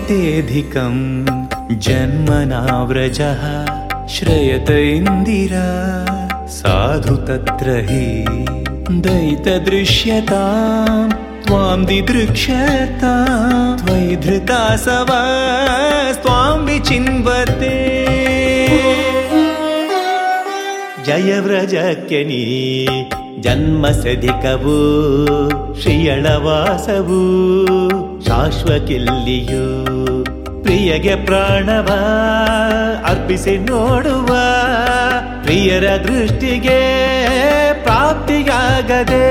तेऽधिकं जन्मनाव्रजः श्रयत इन्दिरा साधु तत्र हि दयितदृश्यतां त्वां दिदृक्ष्यतां त्वयि धृता सवास्त्वां विचिन्वते ಜಯವ್ರಜಕ್ಯನಿ ಜನ್ಮಸಧಿಕವು ಶ್ರೀಯಳವಾಸವು ಶಾಶ್ವತಿಲ್ಲಿಯೂ ಪ್ರಿಯಗೆ ಪ್ರಾಣವ ಅರ್ಪಿಸಿ ನೋಡುವ ಪ್ರಿಯರ ದೃಷ್ಟಿಗೆ ಪ್ರಾಪ್ತಿಯಾಗದೆ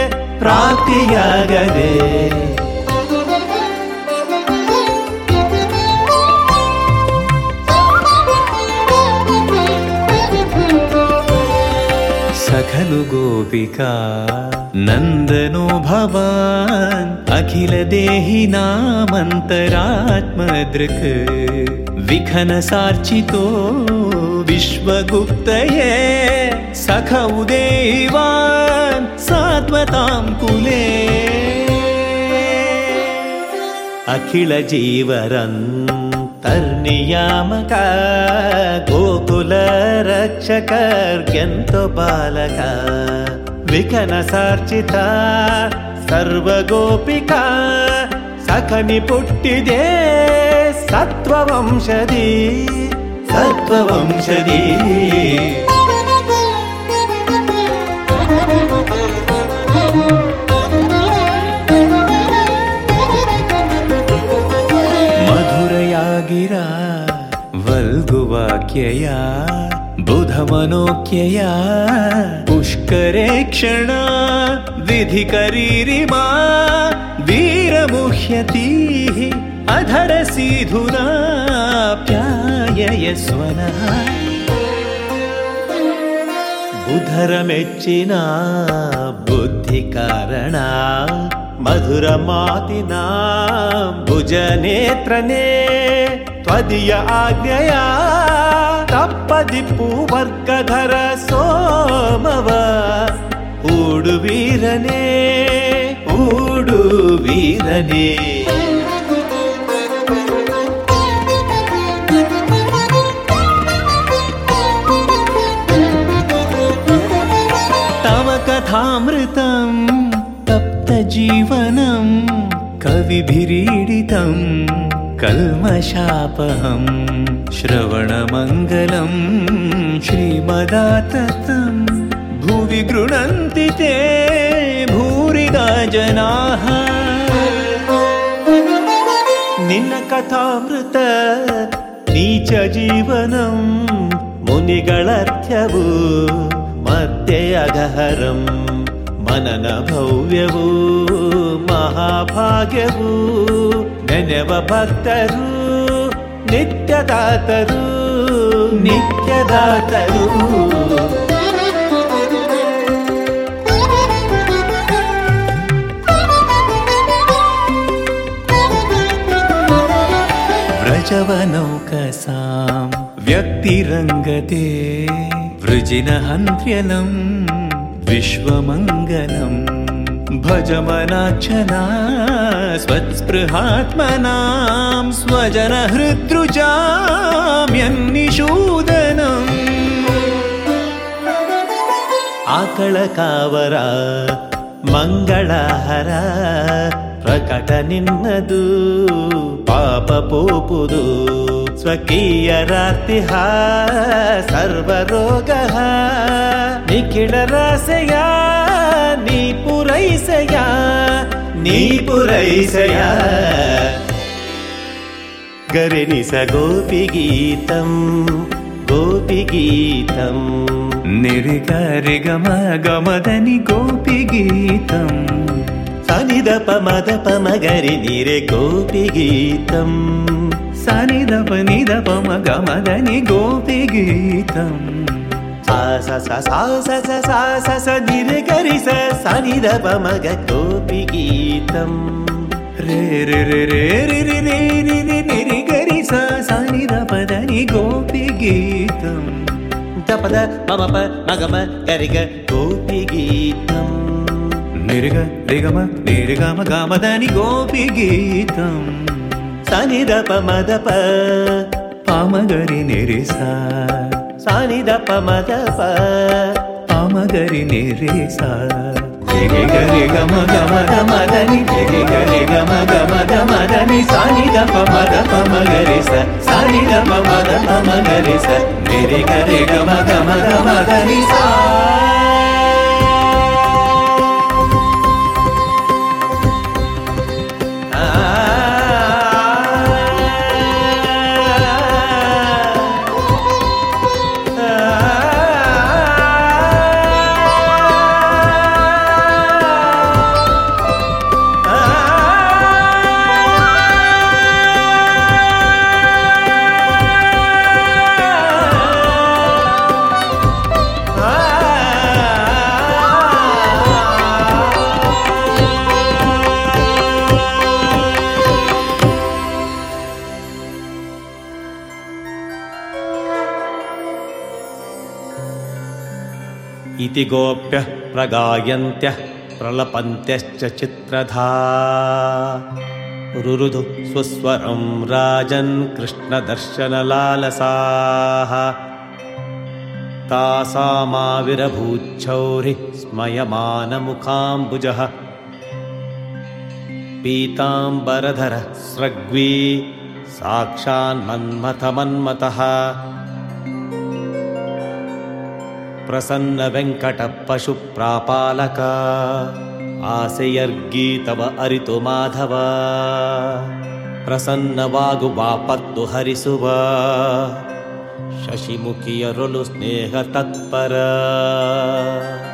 खलु गोपिका नन्दनो भवान् अखिल देहिनामन्तरात्मदृक् विखनसार्चितो विश्वगुप्तये सखौ देवान् सात्वतां कुले अखिल जीवरन् तर्नियामक गोकुल रक्षकर्यन्तो बालक विकनसार्चित सर्वगोपिका सखनि पुट्टिदे सत्ववंशदी गिरा वल्गुवाक्यया बुधमनोक्यया पुष्करे क्षण विधिकरीरिमा वीरमुह्यतीः अधरसीधुना प्याययस्वनः बुधरमेच्चिन बुद्धिकारण मधुर मातिना भुजनेत्रने त्वदीय आज्ञया तप्पदिप्पु वर्गधर सोमव ऊडुवीरने तव कथामृतं जीवनं कविभिरीडितं कल्मषापहं श्रवणमङ्गलं श्रीमदाततं भुवि गृह्णन्ति ते भूरिदा जनाः निन्न कथामृत नीच जीवनं मुनिगळर्थ्यवु मध्ये अगहरं मनन भव्यवु महाभाग्यवु ನೆನೆವ ಭಕ್ತರು ನಿತ್ಯದಾತರು ವ್ರಜವನೌಕಸಾಂ ವ್ಯಕ್ತಿರಂಗತೆ ವೃಜಿನಹಂತ್ರ್ಯಲಂ ವಿಶ್ವಮಂಗಲಂ भजमनाक्षना स्वत्स्पृहात्मनां स्वजन हृद्रुजाम्यन्निषूदनम् आकळकावर मंगळहर प्रकट निन्नदु पाप पोपुदु स्वकीयरार्तिः सर्वरोगः निखिल रसय नी पुरैसया गरे स गोपीगीतं निर्गरिगम गमदनि गोपीगीतं सनिदप मदप मगरि निरे गोपीगीतं सनिदप निदप मगमदनि गोपीगीतं सा निरे गरि सनिदप मग गोपीगीतं रे रे रे रे रे रे रे रे निरे गरि सनिदप दनि गोपीगीतं तपद ममप मगम गरिग गोपीगीतं निरिग रिगम निरिगम गमदनि गोपीगीतं ಸನಿ ದ ಪ ಮದ ಪ ಪಾಮಗರಿ ನಿರಿ ಸ ಸನಿ ದ ಪ ಮದ ಪ ಪಾಮಗರಿ ನಿರಿ ಸ ರಿ ಗರಿ ಗಮ ಗಮ ಗಮ ಧನಿ ರಿ ಗರಿ ಗಮ ಗಮ ಗಮ ಧನಿ ಸನಿ ದ ಪ ಮದ ಪ ಮಗರಿ ಸ ಸನಿ ದ ಪ ಮದ ಪ ಮಗರಿ ಸ ರಿ ಗರಿ ಗಮ ಗಮ ಗಮ ಧನಿ ಸ इति गोप्यः प्रगायन्त्यः प्रलपन्त्यश्च चित्रधा रुरुधु स्वस्वरं राजन् कृष्णदर्शनलालसाः तासामाविरभूच्छौरिः स्मयमानमुखाम्बुजः पीताम्बरधरः स्रग्वी साक्षान्मन्मथमन्मतः प्रसन्न वेंकट पशु प्रापालक आसेयर्गीतव अरितु माधव प्रसन्न वागु वापत्तु हरिसुव शशिमुखियरुलु स्नेह तत्पर